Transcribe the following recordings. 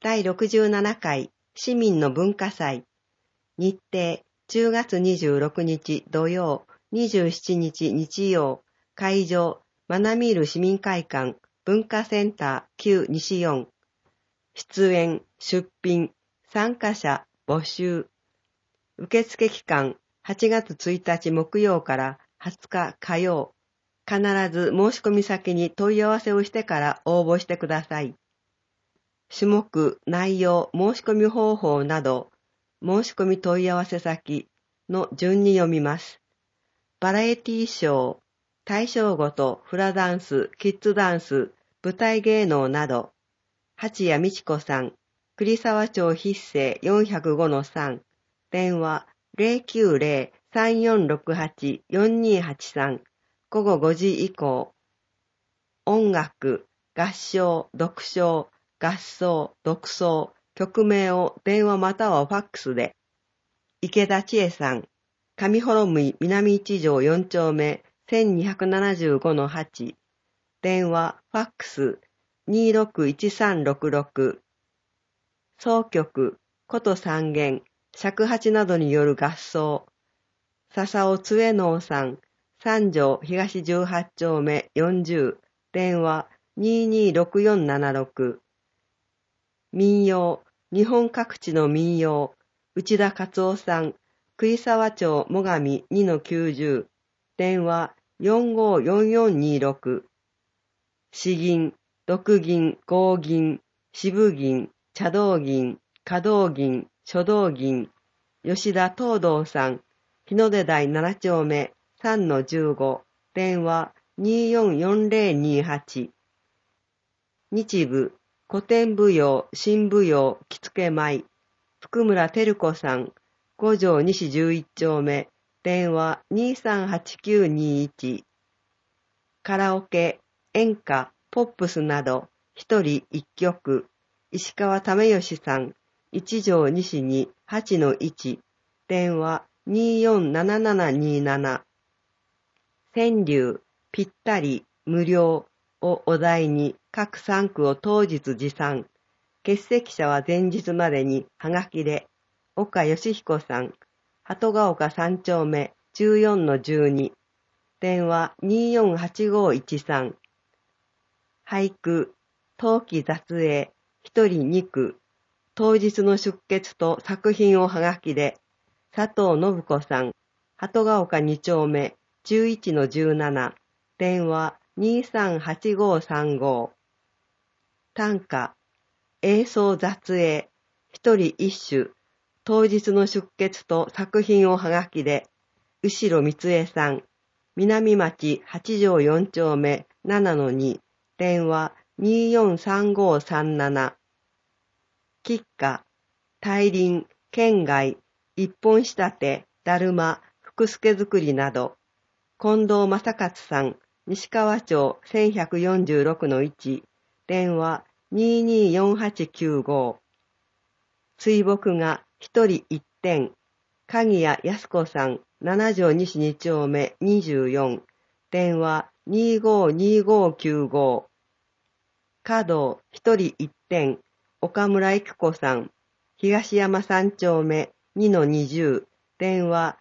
第67回市民の文化祭。日程10月26日土曜、27日日曜。会場マナミール市民会館文化センター旧西4。出演、出品、参加者募集。受付期間8月1日木曜から20日火曜。必ず申し込み先に問い合わせをしてから応募してください。種目、内容、申し込み方法など、申し込み問い合わせ先の順に読みます。バラエティショー、対象ごとフラダンス、キッズダンス、舞台芸能など、八谷美智子さん、栗沢町筆生 405-3、電話 090-3468-4283、午後5時以降。音楽、合唱、読唱、合奏、独奏、曲名を電話またはファックスで。池田千恵さん、上幌向南一条4丁目 1275-8、電話、ファックス、261366。奏曲、琴三弦、尺八などによる合奏。笹尾津江能さん、三条東18丁目40、電話226476。民謡、日本各地の民謡、内田勝夫さん、栗沢町最上2-90、電話454426。詩吟、読吟、合吟、詩部吟、茶道吟、華道吟、書道吟、吉田東道さん、日の出台7丁目 3-15、電話244028。日舞、古典舞踊、新舞踊、着付舞、福村照子さん、五条西11丁目、電話238921。カラオケ、演歌、ポップスなど、一人一曲、石川為義さん、一条西に8-1、電話247727。川柳、ぴったり、無料をお題に各3区を当日持参。欠席者は前日までにはがきで。岡義彦さん、鳩ヶ丘3丁目 14-12。電話248513。俳句、冬季雑詠、一人2句。当日の出欠と作品をはがきで。佐藤信子さん、鳩ヶ丘2丁目 11-17。電話238535。短歌、映像雑詠、一人一首。当日の出欠と作品をはがきで。後ろ光恵さん、南町8条4丁目 7-2。電話243537。吉歌、大輪、県外、一本仕立て、だるま、福助作りなど。近藤正勝さん、西川町 1146-1。電話224895。水墨画、一人一点。鍵谷康子さん、7条西2丁目24。電話252595。華道、一人一点。岡村育子さん、東山3丁目 2-20。電話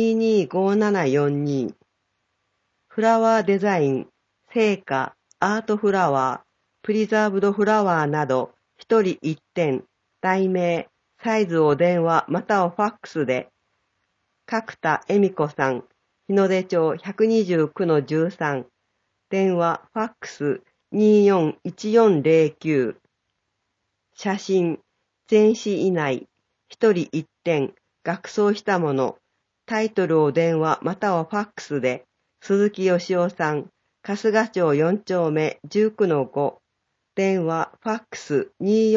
225742。フラワーデザイン、生花、アートフラワー、プリザーブドフラワーなど、一人一点、題名、サイズを電話またはファックスで。角田恵美子さん、日の出町 129-13。電話、ファックス241409。写真、前詩以内、一人一点、額装したもの。タイトルを電話またはファックスで。鈴木義夫さん、春日町4丁目 19-5。電話、ファックス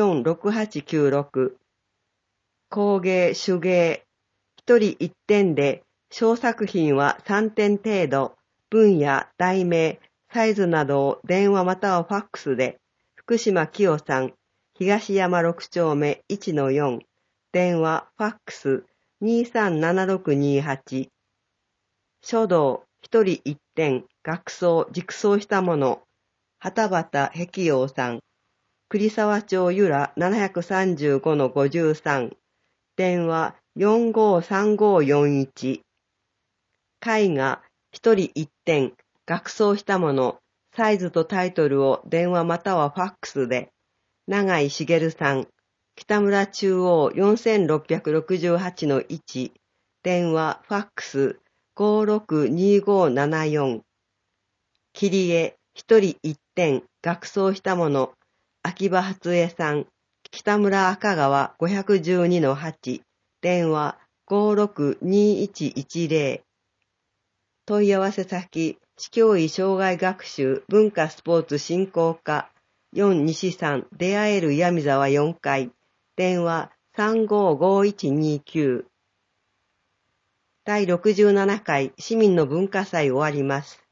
246896。工芸、手芸。一人一点で、小作品は3点程度。分野、題名、サイズなどを電話またはファックスで。福島清さん、東山6丁目 1-4。電話、ファックス237628。書道、一人一点、額装、直装したもの。畑端碧陽さん。 栗沢町由良 735-53、電話453541。絵画一人一点、額装したもの、サイズとタイトルを電話またはファックスで、永井茂さん、北村中央 4668-1、電話ファックス562574。切り絵一人一点、額装したもの、秋葉初江さん、北村赤川 512-8、電話562110。問い合わせ先、市教委障害学習文化スポーツ振興課4西3出会える闇沢4階、電話355129。第67回市民の文化祭終わります。